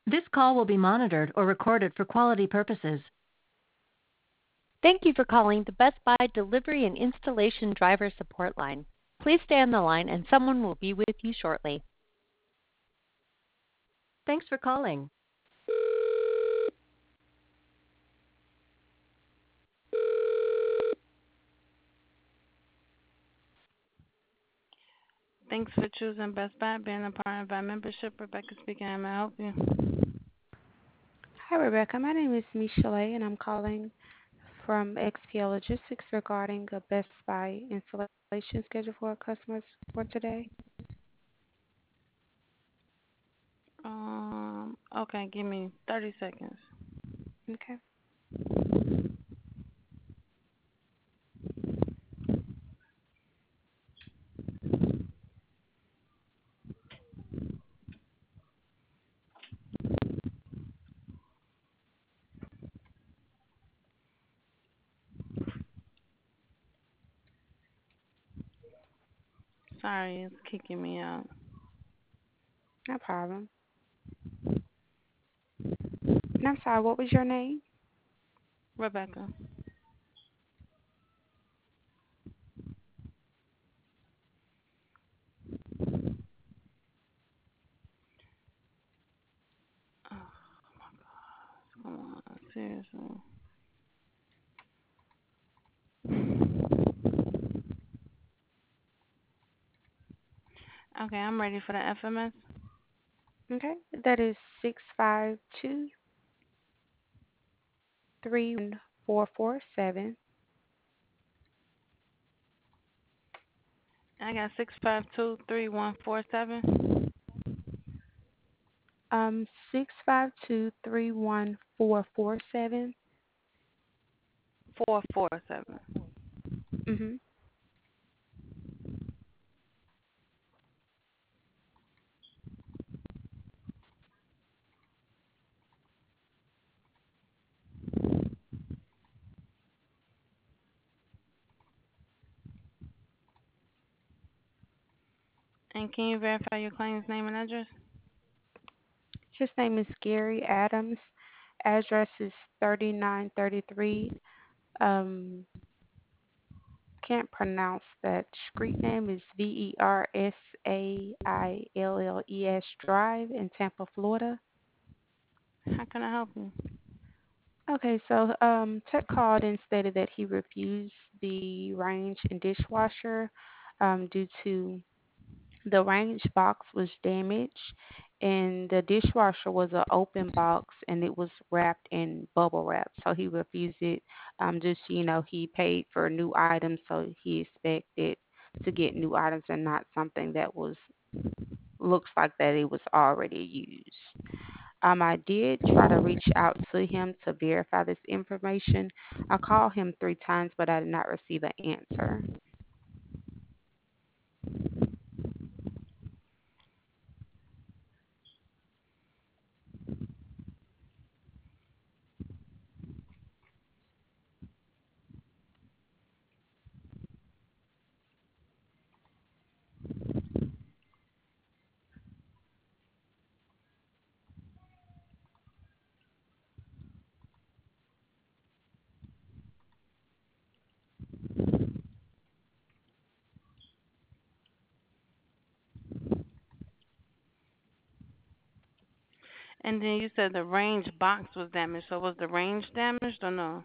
This call will be monitored or recorded for quality purposes. Thank you for calling the Best Buy Delivery and Installation Driver Support Line. Please stay on the line and someone will be with you shortly. Thanks for calling. Thanks for choosing Best Buy, being a part of our membership. Rebecca speaking. How may I help you? Hi, Rebecca. My name is Michelle, and I'm calling from XPL Logistics regarding a Best Buy installation schedule for our customers for today. Okay, give me 30 seconds. Okay. Sorry, it's kicking me out. No problem. And I'm sorry, what was your name? Rebecca. Oh, come on, seriously. Okay, I'm ready for the FMS. Okay. That is 652-31447. I got 652-3147. 652-31447. 447. Mhm. And can you verify your client's name and address? His name is Gary Adams. Address is 3933 um can't pronounce that. Street name is Versailles Drive in Tampa, Florida. How can I help you? Okay, so Tech called and stated that he refused the range and dishwasher due to the range box was damaged and the dishwasher was an open box and it was wrapped in bubble wrap. So he refused it. Just he paid for new items, so he expected to get new items and not something that was looks like that it was already used. I did try to reach out to him to verify this information. I called him 3 times, but I did not receive an answer. And then you said the range box was damaged. So was the range damaged or no?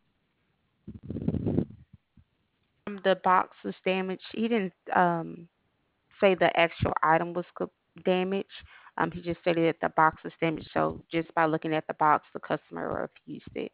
The box was damaged. He didn't say the actual item was damaged. He just stated that the box was damaged. So just by looking at the box, the customer refused it.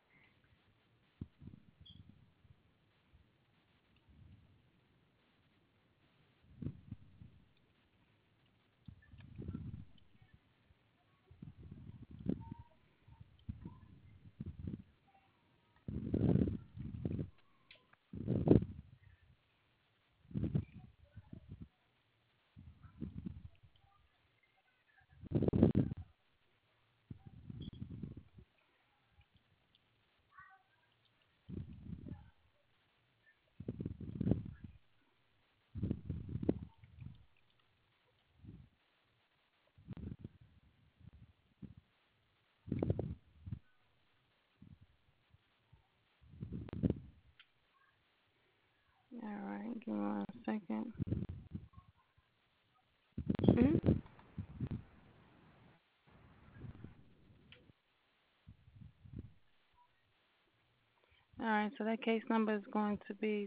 right, so that case number is going to be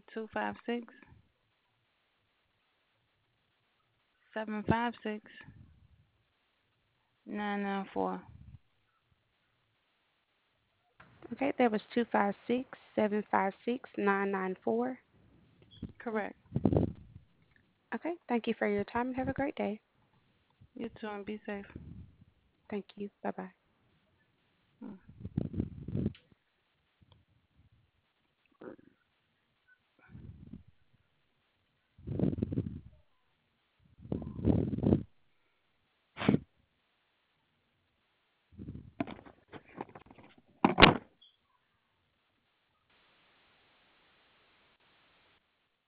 256-756-994. Okay, that was 256-756-994. Correct. Okay, thank you for your time and have a great day. You too, and be safe. Thank you. Bye-bye. Mm.